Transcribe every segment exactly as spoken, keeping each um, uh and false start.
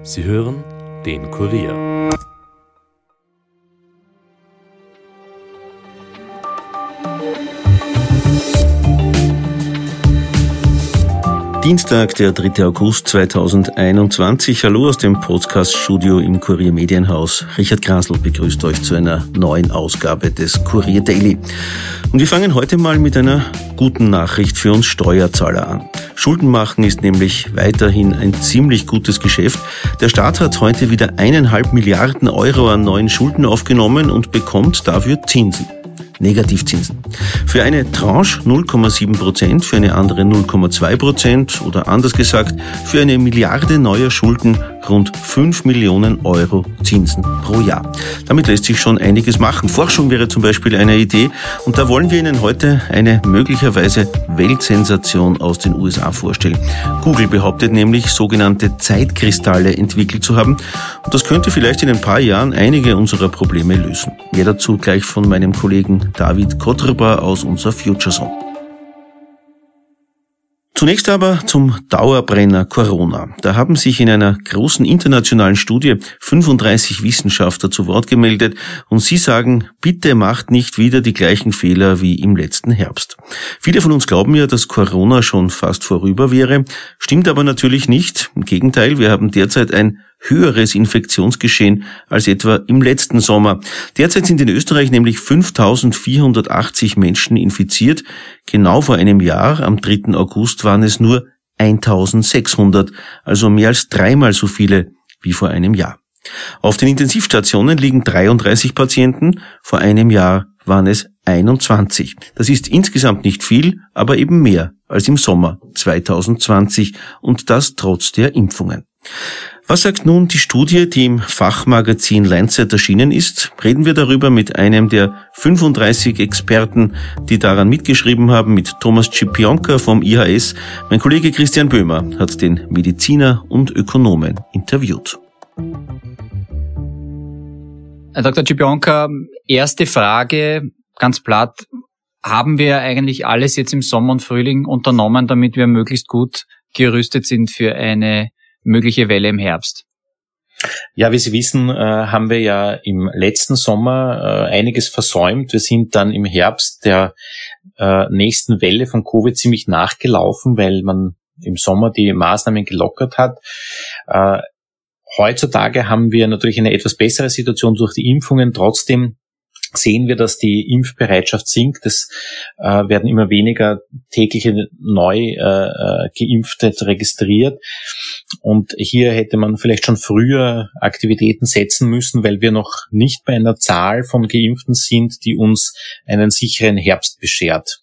Sie hören den Kurier. Dienstag, der dritte August zweitausendeinundzwanzig. Hallo aus dem Podcast-Studio im Kurier Medienhaus. Richard Grasl begrüßt euch zu einer neuen Ausgabe des Kurier Daily. Und wir fangen heute mal mit einer guten Nachricht für uns Steuerzahler an. Schulden machen ist nämlich weiterhin ein ziemlich gutes Geschäft. Der Staat hat heute wieder eineinhalb Milliarden Euro an neuen Schulden aufgenommen und bekommt dafür Zinsen. Negativzinsen. Für eine Tranche null Komma sieben Prozent, für eine andere null Komma zwei Prozent oder anders gesagt, für eine Milliarde neuer Schulden rund fünf Millionen Euro Zinsen pro Jahr. Damit lässt sich schon einiges machen. Forschung wäre zum Beispiel eine Idee und da wollen wir Ihnen heute eine möglicherweise Weltsensation aus den U S A vorstellen. Google behauptet nämlich, sogenannte Zeitkristalle entwickelt zu haben und das könnte vielleicht in ein paar Jahren einige unserer Probleme lösen. Mehr dazu gleich von meinem Kollegen David Kotrba aus unserer Future Zone. Zunächst aber zum Dauerbrenner Corona. Da haben sich in einer großen internationalen Studie fünfunddreißig Wissenschaftler zu Wort gemeldet und sie sagen, bitte macht nicht wieder die gleichen Fehler wie im letzten Herbst. Viele von uns glauben ja, dass Corona schon fast vorüber wäre, stimmt aber natürlich nicht. Im Gegenteil, wir haben derzeit ein höheres Infektionsgeschehen als etwa im letzten Sommer. Derzeit sind in Österreich nämlich fünftausendvierhundertachtzig Menschen infiziert. Genau vor einem Jahr, am dritten August, waren es nur eintausendsechshundert, also mehr als dreimal so viele wie vor einem Jahr. Auf den Intensivstationen liegen dreiunddreißig Patienten, vor einem Jahr waren es einundzwanzig. Das ist insgesamt nicht viel, aber eben mehr als im Sommer zweitausendzwanzig und das trotz der Impfungen. Was sagt nun die Studie, die im Fachmagazin Lancet erschienen ist? Reden wir darüber mit einem der fünfunddreißig Experten, die daran mitgeschrieben haben, mit Thomas Czipionka vom I H S. Mein Kollege Christian Böhmer hat den Mediziner und Ökonomen interviewt. Herr Doktor Czipionka, erste Frage, ganz platt. Haben wir eigentlich alles jetzt im Sommer und Frühling unternommen, damit wir möglichst gut gerüstet sind für eine mögliche Welle im Herbst? Ja, wie Sie wissen, äh, haben wir ja im letzten Sommer äh, einiges versäumt. Wir sind dann im Herbst der äh, nächsten Welle von Covid ziemlich nachgelaufen, weil man im Sommer die Maßnahmen gelockert hat. Äh, heutzutage haben wir natürlich eine etwas bessere Situation durch die Impfungen. Trotzdem sehen wir, dass die Impfbereitschaft sinkt. Es äh, werden immer weniger tägliche neu äh, Geimpfte registriert. Und hier hätte man vielleicht schon früher Aktivitäten setzen müssen, weil wir noch nicht bei einer Zahl von Geimpften sind, die uns einen sicheren Herbst beschert.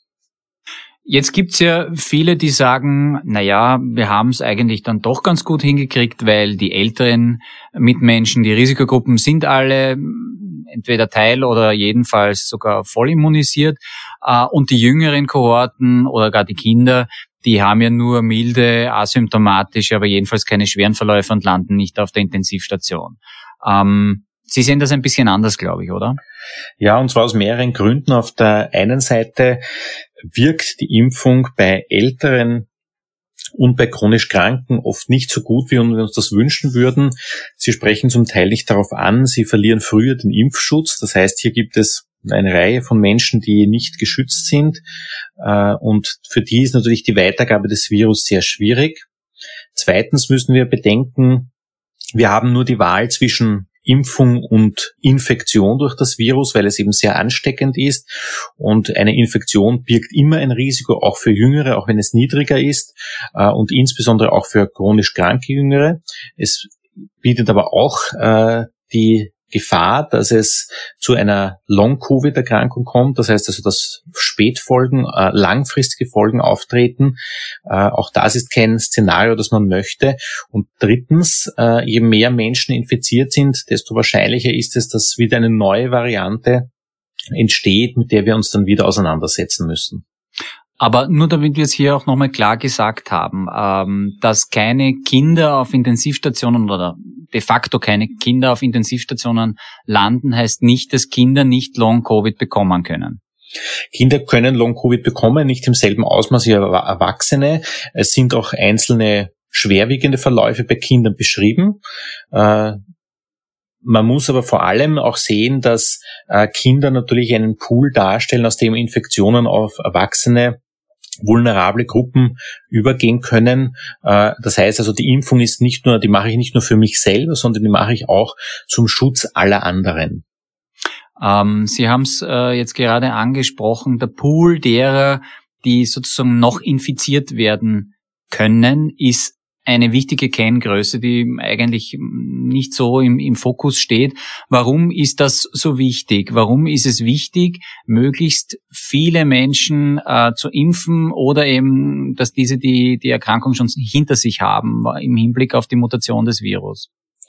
Jetzt gibt's ja viele, die sagen, na ja, wir haben es eigentlich dann doch ganz gut hingekriegt, weil die älteren Mitmenschen, die Risikogruppen sind alle entweder Teil oder jedenfalls sogar voll immunisiert. Und die jüngeren Kohorten oder gar die Kinder, die haben ja nur milde, asymptomatische, aber jedenfalls keine schweren Verläufe und landen nicht auf der Intensivstation. Ähm, Sie sehen das ein bisschen anders, glaube ich, oder? Ja, und zwar aus mehreren Gründen. Auf der einen Seite wirkt die Impfung bei Älteren und bei chronisch Kranken oft nicht so gut, wie wir uns das wünschen würden. Sie sprechen zum Teil nicht darauf an, sie verlieren früher den Impfschutz. Das heißt, hier gibt es eine Reihe von Menschen, die nicht geschützt sind. Und für die ist natürlich die Weitergabe des Virus sehr schwierig. Zweitens müssen wir bedenken, wir haben nur die Wahl zwischen Impfung und Infektion durch das Virus, weil es eben sehr ansteckend ist. Und eine Infektion birgt immer ein Risiko, auch für Jüngere, auch wenn es niedriger ist, und insbesondere auch für chronisch kranke Jüngere. Es bietet aber auch äh, die Gefahr, dass es zu einer Long-Covid-Erkrankung kommt. Das heißt also, dass Spätfolgen, äh, langfristige Folgen auftreten. Äh, auch das ist kein Szenario, das man möchte. Und drittens, äh, je mehr Menschen infiziert sind, desto wahrscheinlicher ist es, dass wieder eine neue Variante entsteht, mit der wir uns dann wieder auseinandersetzen müssen. Aber nur damit wir es hier auch nochmal klar gesagt haben, ähm, dass keine Kinder auf Intensivstationen oder de facto keine Kinder auf Intensivstationen landen, heißt nicht, dass Kinder nicht Long-Covid bekommen können. Kinder können Long-Covid bekommen, nicht im selben Ausmaß wie Erwachsene. Es sind auch einzelne schwerwiegende Verläufe bei Kindern beschrieben. Äh, Man muss aber vor allem auch sehen, dass äh, Kinder natürlich einen Pool darstellen, aus dem Infektionen auf Erwachsene, vulnerable Gruppen übergehen können. Äh, das heißt also, die Impfung ist nicht nur, die mache ich nicht nur für mich selber, sondern die mache ich auch zum Schutz aller anderen. Ähm, Sie haben es äh, jetzt gerade angesprochen, der Pool derer, die sozusagen noch infiziert werden können, ist eine wichtige Kenngröße, die eigentlich nicht so im, im Fokus steht. Warum ist das so wichtig? Warum ist es wichtig, möglichst viele Menschen äh, zu impfen oder eben, dass diese die, die Erkrankung schon hinter sich haben im Hinblick auf die Mutation des Virus?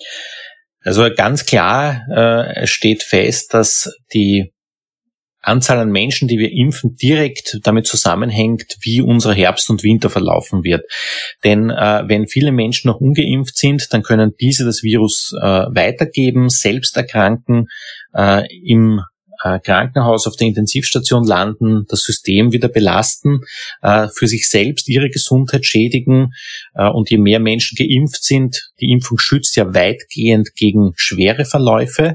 Also ganz klar äh, steht fest, dass die Anzahl an Menschen, die wir impfen, direkt damit zusammenhängt, wie unser Herbst und Winter verlaufen wird. Denn äh, wenn viele Menschen noch ungeimpft sind, dann können diese das Virus äh, weitergeben, selbst erkranken, äh, im äh, Krankenhaus auf der Intensivstation landen, das System wieder belasten, äh, für sich selbst ihre Gesundheit schädigen. Äh, und je mehr Menschen geimpft sind, die Impfung schützt ja weitgehend gegen schwere Verläufe,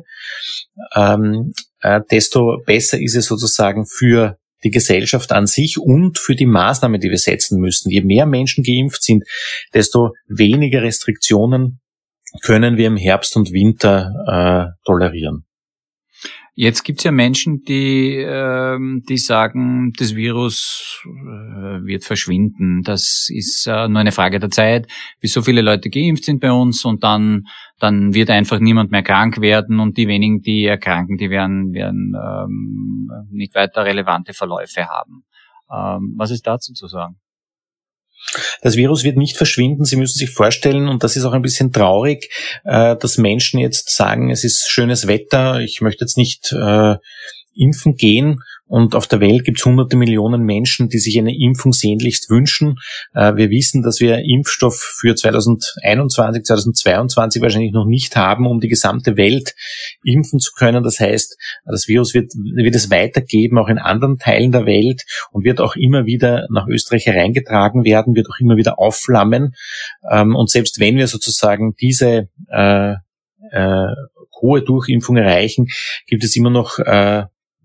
ähm, Äh, desto besser ist es sozusagen für die Gesellschaft an sich und für die Maßnahmen, die wir setzen müssen. Je mehr Menschen geimpft sind, desto weniger Restriktionen können wir im Herbst und Winter äh, tolerieren. Jetzt gibt's ja Menschen, die äh, die sagen, das Virus äh, wird verschwinden. Das ist äh, nur eine Frage der Zeit, bis so viele Leute geimpft sind bei uns und dann dann wird einfach niemand mehr krank werden und die wenigen, die erkranken, die werden werden ähm, nicht weiter relevante Verläufe haben. Ähm, was ist dazu zu sagen? Das Virus wird nicht verschwinden. Sie müssen sich vorstellen, und das ist auch ein bisschen traurig, dass Menschen jetzt sagen, es ist schönes Wetter, ich möchte jetzt nicht äh, impfen gehen. Und auf der Welt gibt es hunderte Millionen Menschen, die sich eine Impfung sehnlichst wünschen. Äh, wir wissen, dass wir Impfstoff für zweitausendeinundzwanzig, zweitausendzweiundzwanzig wahrscheinlich noch nicht haben, um die gesamte Welt impfen zu können. Das heißt, das Virus wird, wird es weitergeben, auch in anderen Teilen der Welt, und wird auch immer wieder nach Österreich hereingetragen werden, wird auch immer wieder aufflammen. Ähm, und selbst wenn wir sozusagen diese äh, äh, hohe Durchimpfung erreichen, gibt es immer noch äh,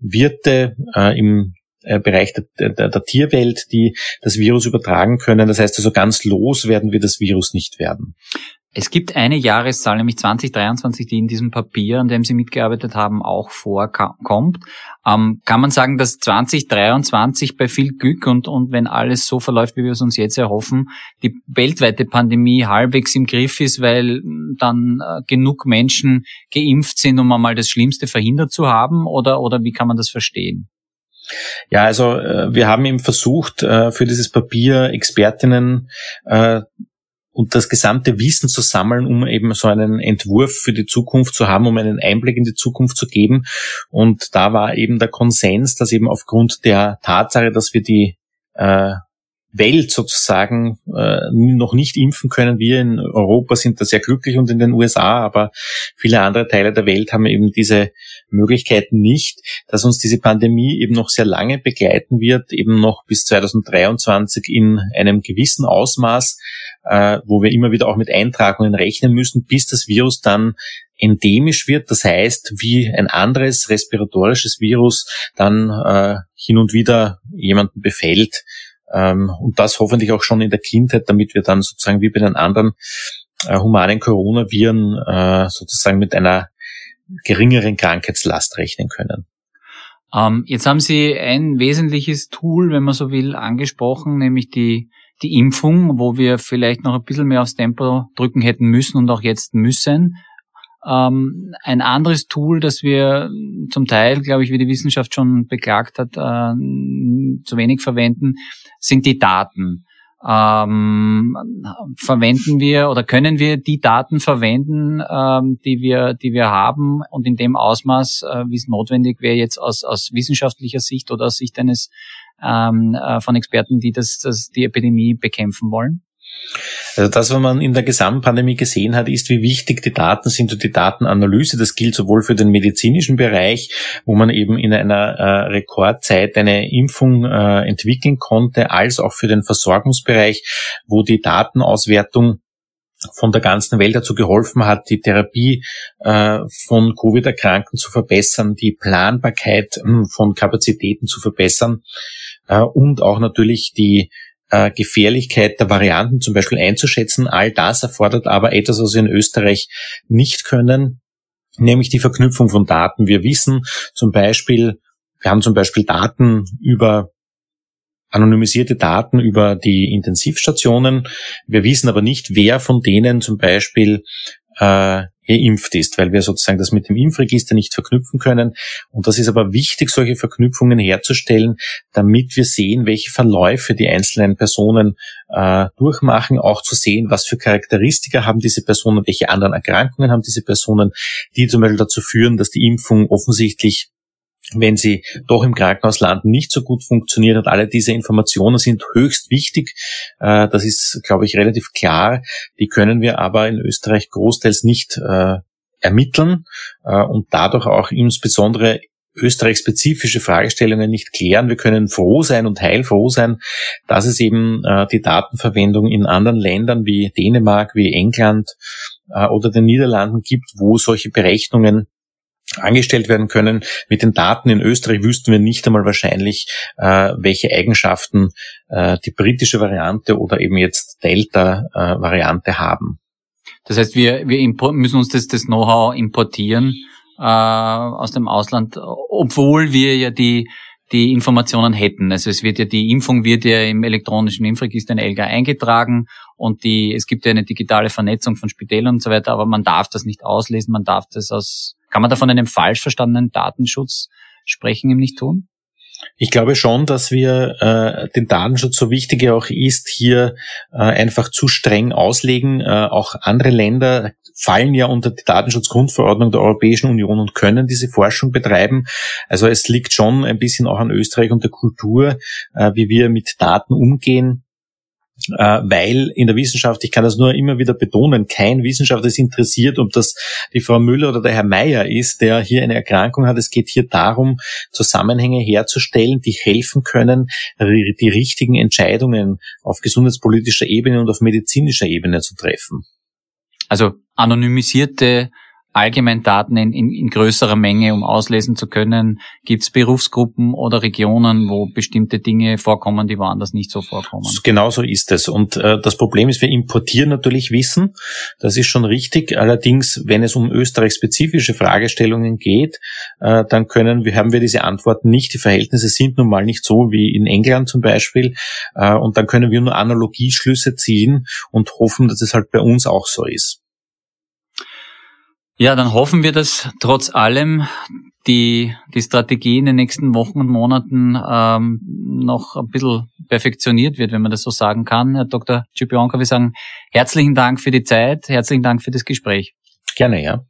Wirte äh, im äh, Bereich der, der, der Tierwelt, die das Virus übertragen können. Das heißt also, ganz los werden wir das Virus nicht werden. Es gibt eine Jahreszahl, nämlich zwanzig dreiundzwanzig, die in diesem Papier, an dem Sie mitgearbeitet haben, auch vorkommt. Ähm, kann man sagen, dass zwanzig dreiundzwanzig bei viel Glück und, und wenn alles so verläuft, wie wir es uns jetzt erhoffen, die weltweite Pandemie halbwegs im Griff ist, weil dann äh, genug Menschen geimpft sind, um einmal das Schlimmste verhindert zu haben? Oder, oder wie kann man das verstehen? Ja, also äh, wir haben eben versucht, äh, für dieses Papier Expertinnen äh, und das gesamte Wissen zu sammeln, um eben so einen Entwurf für die Zukunft zu haben, um einen Einblick in die Zukunft zu geben. Und da war eben der Konsens, dass eben aufgrund der Tatsache, dass wir die äh, Welt sozusagen äh, noch nicht impfen können. Wir in Europa sind da sehr glücklich und in den U S A, aber viele andere Teile der Welt haben eben diese Möglichkeiten nicht, dass uns diese Pandemie eben noch sehr lange begleiten wird, eben noch bis zweitausenddreiundzwanzig in einem gewissen Ausmaß, äh, wo wir immer wieder auch mit Eintragungen rechnen müssen, bis das Virus dann endemisch wird, das heißt, wie ein anderes respiratorisches Virus dann äh, hin und wieder jemanden befällt. Und das hoffentlich auch schon in der Kindheit, damit wir dann sozusagen wie bei den anderen äh, humanen Coronaviren äh, sozusagen mit einer geringeren Krankheitslast rechnen können. Ähm, jetzt haben Sie ein wesentliches Tool, wenn man so will, angesprochen, nämlich die die Impfung, wo wir vielleicht noch ein bisschen mehr aufs Tempo drücken hätten müssen und auch jetzt müssen. Ähm, ein anderes Tool, das wir zum Teil, glaube ich, wie die Wissenschaft schon beklagt hat, äh, zu wenig verwenden, sind die Daten. Ähm, verwenden wir oder können wir die Daten verwenden, ähm, die wir, die wir haben und in dem Ausmaß, äh, wie es notwendig wäre jetzt aus, aus wissenschaftlicher Sicht oder aus Sicht eines ähm, äh, von Experten, die das, das die Epidemie bekämpfen wollen? Also das, was man in der Gesamtpandemie gesehen hat, ist, wie wichtig die Daten sind und die Datenanalyse. Das gilt sowohl für den medizinischen Bereich, wo man eben in einer äh, Rekordzeit eine Impfung äh, entwickeln konnte, als auch für den Versorgungsbereich, wo die Datenauswertung von der ganzen Welt dazu geholfen hat, die Therapie äh, von Covid-Erkrankten zu verbessern, die Planbarkeit äh, von Kapazitäten zu verbessern äh, und auch natürlich die äh, Gefährlichkeit der Varianten zum Beispiel einzuschätzen. All das erfordert aber etwas, was wir in Österreich nicht können, nämlich die Verknüpfung von Daten. Wir wissen zum Beispiel, wir haben zum Beispiel Daten über anonymisierte Daten über die Intensivstationen. Wir wissen aber nicht, wer von denen zum Beispiel äh, geimpft ist, weil wir sozusagen das mit dem Impfregister nicht verknüpfen können. Und das ist aber wichtig, solche Verknüpfungen herzustellen, damit wir sehen, welche Verläufe die einzelnen Personen äh, durchmachen, auch zu sehen, was für Charakteristika haben diese Personen, welche anderen Erkrankungen haben diese Personen, die zum Beispiel dazu führen, dass die Impfung offensichtlich, wenn sie doch im Krankenhaus landen, nicht so gut funktioniert hat. Alle diese Informationen sind höchst wichtig. Das ist, glaube ich, relativ klar. Die können wir aber in Österreich großteils nicht ermitteln und dadurch auch insbesondere österreichspezifische Fragestellungen nicht klären. Wir können froh sein und heilfroh sein, dass es eben die Datenverwendung in anderen Ländern wie Dänemark, wie England oder den Niederlanden gibt, wo solche Berechnungen angestellt werden können. Mit den Daten in Österreich wüssten wir nicht einmal wahrscheinlich, äh, welche Eigenschaften äh, die britische Variante oder eben jetzt Delta-Variante äh, haben. Das heißt, wir, wir import, müssen uns das, das Know-how importieren äh, aus dem Ausland, obwohl wir ja die die Informationen hätten. Also es wird ja, die Impfung wird ja im elektronischen Impfregister in ELGA eingetragen und die, es gibt ja eine digitale Vernetzung von Spitälern und so weiter, aber man darf das nicht auslesen, man darf das aus, kann man da von einem falsch verstandenen Datenschutz sprechen, im nicht tun? Ich glaube schon, dass wir äh, den Datenschutz, so wichtig er auch ist, hier äh, einfach zu streng auslegen. Äh, auch andere Länder fallen ja unter die Datenschutzgrundverordnung der Europäischen Union und können diese Forschung betreiben. Also es liegt schon ein bisschen auch an Österreich und der Kultur, äh, wie wir mit Daten umgehen. Äh, weil in der Wissenschaft, ich kann das nur immer wieder betonen, kein Wissenschaftler ist interessiert, ob das die Frau Müller oder der Herr Meier ist, der hier eine Erkrankung hat. Es geht hier darum, Zusammenhänge herzustellen, die helfen können, die richtigen Entscheidungen auf gesundheitspolitischer Ebene und auf medizinischer Ebene zu treffen. Also anonymisierte Allgemeindaten in, in, in größerer Menge, um auslesen zu können. Gibt es Berufsgruppen oder Regionen, wo bestimmte Dinge vorkommen, die woanders nicht so vorkommen? Genau so ist es. Und äh, das Problem ist, wir importieren natürlich Wissen. Das ist schon richtig. Allerdings, wenn es um österreichspezifische Fragestellungen geht, äh, dann können wir, haben wir diese Antworten nicht. Die Verhältnisse sind nun mal nicht so wie in England zum Beispiel. Äh, und dann können wir nur Analogieschlüsse ziehen und hoffen, dass es halt bei uns auch so ist. Ja, dann hoffen wir, dass trotz allem die die Strategie in den nächsten Wochen und Monaten ähm, noch ein bisschen perfektioniert wird, wenn man das so sagen kann. Herr Doktor Cipionka, wir sagen herzlichen Dank für die Zeit, herzlichen Dank für das Gespräch. Gerne, ja.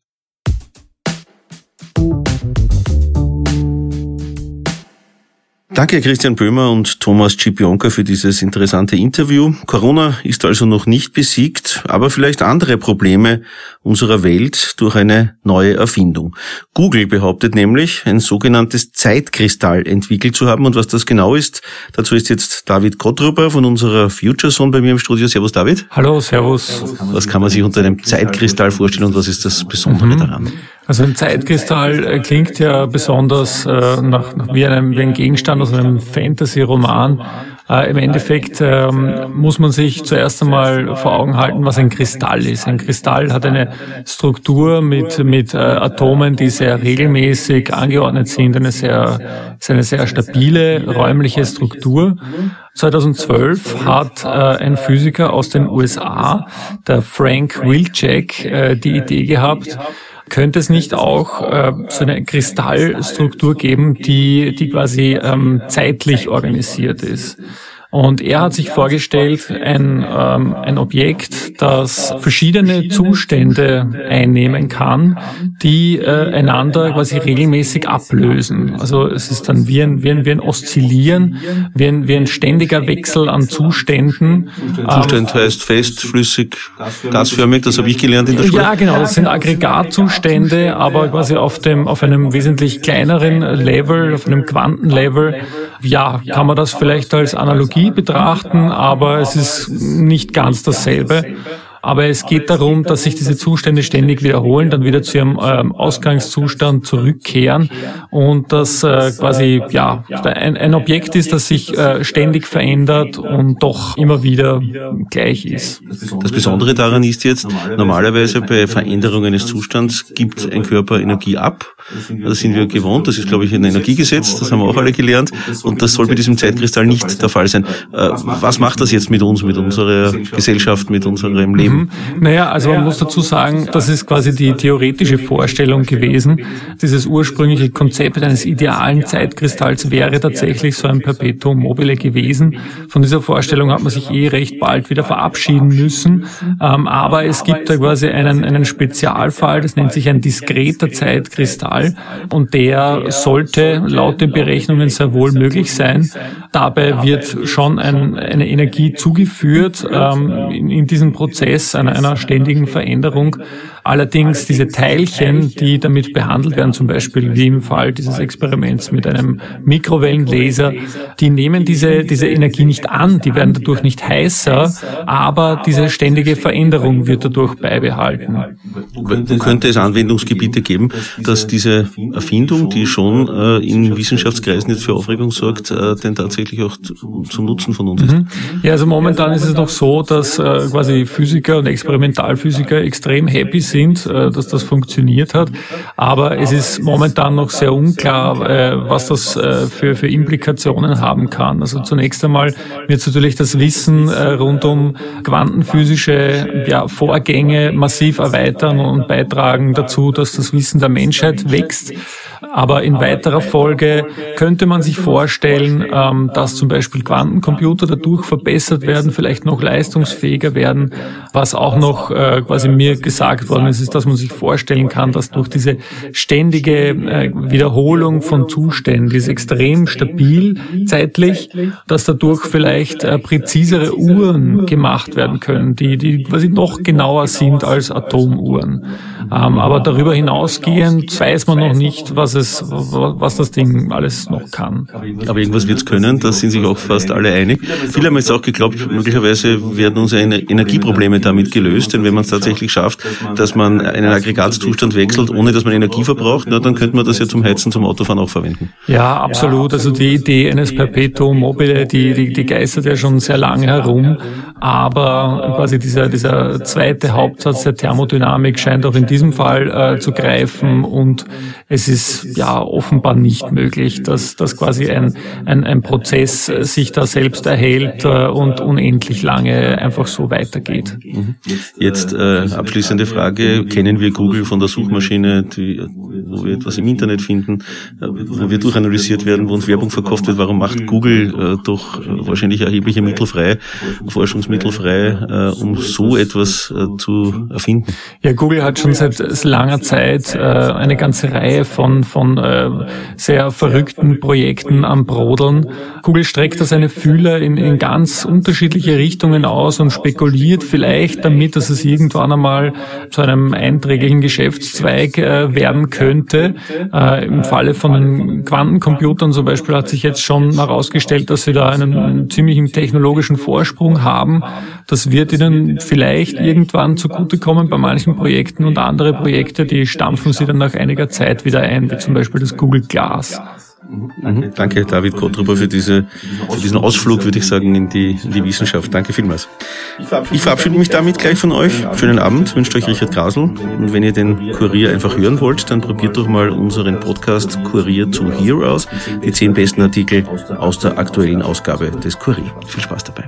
Danke Christian Böhmer und Thomas Cipionka für dieses interessante Interview. Corona ist also noch nicht besiegt, aber vielleicht andere Probleme unserer Welt durch eine neue Erfindung. Google behauptet nämlich, ein sogenanntes Zeitkristall entwickelt zu haben. Und was das genau ist, dazu ist jetzt David Kottruber von unserer FutureZone bei mir im Studio. Servus David. Hallo, servus. Was kann man sich unter einem Zeitkristall vorstellen und was ist das Besondere mhm. daran? Also ein Zeitkristall klingt ja besonders äh, nach, nach wie, einem, wie ein Gegenstand aus einem Fantasy-Roman. Äh, Im Endeffekt ähm, muss man sich zuerst einmal vor Augen halten, was ein Kristall ist. Ein Kristall hat eine Struktur mit mit äh, Atomen, die sehr regelmäßig angeordnet sind. Eine sehr, ist eine sehr stabile räumliche Struktur. zweitausendzwölf hat äh, ein Physiker aus den U S A, der Frank Wilczek, äh, die Idee gehabt, könnte es nicht auch äh, so eine Kristallstruktur geben, die die quasi ähm, zeitlich organisiert ist? Und er hat sich vorgestellt, ein, ähm, ein Objekt, das verschiedene Zustände einnehmen kann, die äh, einander quasi regelmäßig ablösen. Also es ist dann wie ein, wie ein, wie ein Oszillieren, wie ein, wie ein ständiger Wechsel an Zuständen. Zustand ähm, heißt fest, flüssig, gasförmig, das habe ich gelernt in der Schule. Ja, genau, das sind Aggregatzustände, aber quasi auf dem, auf einem wesentlich kleineren Level, auf einem Quantenlevel. Ja, kann man das vielleicht als Analogie betrachten, aber es ist nicht ganz dasselbe. Aber es geht darum, dass sich diese Zustände ständig wiederholen, dann wieder zu ihrem ähm, Ausgangszustand zurückkehren und das äh, quasi ja ein, ein Objekt ist, das sich äh, ständig verändert und doch immer wieder gleich ist. Das Besondere daran ist jetzt, normalerweise bei Veränderung eines Zustands gibt ein Körper Energie ab. Das sind wir gewohnt, das ist, glaube ich, ein Energiegesetz, das haben wir auch alle gelernt und das soll bei diesem Zeitkristall nicht der Fall sein. Äh, was macht das jetzt mit uns, mit unserer Gesellschaft, mit unserem Leben? Naja, also man muss dazu sagen, das ist quasi die theoretische Vorstellung gewesen. Dieses ursprüngliche Konzept eines idealen Zeitkristalls wäre tatsächlich so ein Perpetuum mobile gewesen. Von dieser Vorstellung hat man sich eh recht bald wieder verabschieden müssen. Ähm, aber es gibt da quasi einen, einen Spezialfall, das nennt sich ein diskreter Zeitkristall. Und der sollte laut den Berechnungen sehr wohl möglich sein. Dabei wird schon ein, eine Energie zugeführt ähm, in, in diesem Prozess einer, einer ständigen Veränderung. Allerdings diese Teilchen, die damit behandelt werden, zum Beispiel wie im Fall dieses Experiments mit einem Mikrowellenlaser, die nehmen diese, diese Energie nicht an, die werden dadurch nicht heißer, aber diese ständige Veränderung wird dadurch beibehalten. Könnte es Anwendungsgebiete geben, dass diese Erfindung, die schon äh, in Wissenschaftskreisen jetzt für Aufregung sorgt, äh, denn tatsächlich auch zu, zum Nutzen von uns ist? Mhm. Ja, also momentan ist es noch so, dass äh, quasi Physiker und Experimentalphysiker extrem happy sind, äh, dass das funktioniert hat. Aber es ist momentan noch sehr unklar, äh, was das äh, für, für Implikationen haben kann. Also zunächst einmal wird natürlich das Wissen äh, rund um quantenphysische ja, Vorgänge massiv erweitern und beitragen dazu, dass das Wissen der Menschheit wächst. Aber in weiterer Folge könnte man sich vorstellen, ähm, dass zum Beispiel Quantencomputer dadurch verbessert werden, vielleicht noch leistungsfähiger werden. Was auch noch äh, quasi mir gesagt worden ist, ist, dass man sich vorstellen kann, dass durch diese ständige äh, Wiederholung von Zuständen, die ist extrem stabil zeitlich, dass dadurch vielleicht äh, präzisere Uhren gemacht werden können, die, die quasi noch genauer sind als Atomuhren. Ähm, aber darüber hinausgehend weiß man noch nicht, was es, was das Ding alles noch kann. Aber irgendwas wird es können, da sind sich auch fast alle einig. Viele haben jetzt auch geglaubt, möglicherweise werden unsere Energieprobleme damit gelöst, denn wenn man es tatsächlich schafft, dass man einen Aggregatzustand wechselt, ohne dass man Energie verbraucht, na, dann könnte man das ja zum Heizen, zum Autofahren auch verwenden. Ja, absolut. Also die Idee eines Perpetuum mobile, die, die, die geistert ja schon sehr lange herum, aber quasi dieser, dieser zweite Hauptsatz der Thermodynamik scheint auch in diesem Fall äh, zu greifen und es ist ja offenbar nicht möglich, dass, dass quasi ein, ein, ein Prozess sich da selbst erhält äh, und unendlich lange einfach so weitergeht. Jetzt äh, abschließende Frage, kennen wir Google von der Suchmaschine, die, wo wir etwas im Internet finden, äh, wo wir durchanalysiert werden, wo uns Werbung verkauft wird, warum macht Google äh, doch äh, wahrscheinlich erhebliche Mittel frei, Forschungsmittel frei, äh, um so etwas äh, zu erfinden? Ja, Google hat schon seit langer Zeit äh, eine ganze Reihe von von äh, sehr verrückten Projekten am Brodeln. Google streckt da seine Fühler in, in ganz unterschiedliche Richtungen aus und spekuliert vielleicht damit, dass es irgendwann einmal zu einem einträglichen Geschäftszweig äh, werden könnte. Äh, Im Falle von den Quantencomputern zum Beispiel hat sich jetzt schon herausgestellt, dass sie da einen, einen ziemlichen technologischen Vorsprung haben. Das wird ihnen vielleicht irgendwann zugutekommen bei manchen Projekten und andere Projekte, die stampfen sie dann nach einiger Zeit wieder ein, wie zum Beispiel das Google Glass. Mhm. Danke, David Kottruber, für, diese, für diesen Ausflug, würde ich sagen, in die, in die Wissenschaft. Danke vielmals. Ich verabschiede mich damit gleich von euch. Schönen Abend, wünscht euch Richard Grasl. Und wenn ihr den Kurier einfach hören wollt, dann probiert doch mal unseren Podcast Kurier to Hear aus. Die zehn besten Artikel aus der aktuellen Ausgabe des Kurier. Viel Spaß dabei.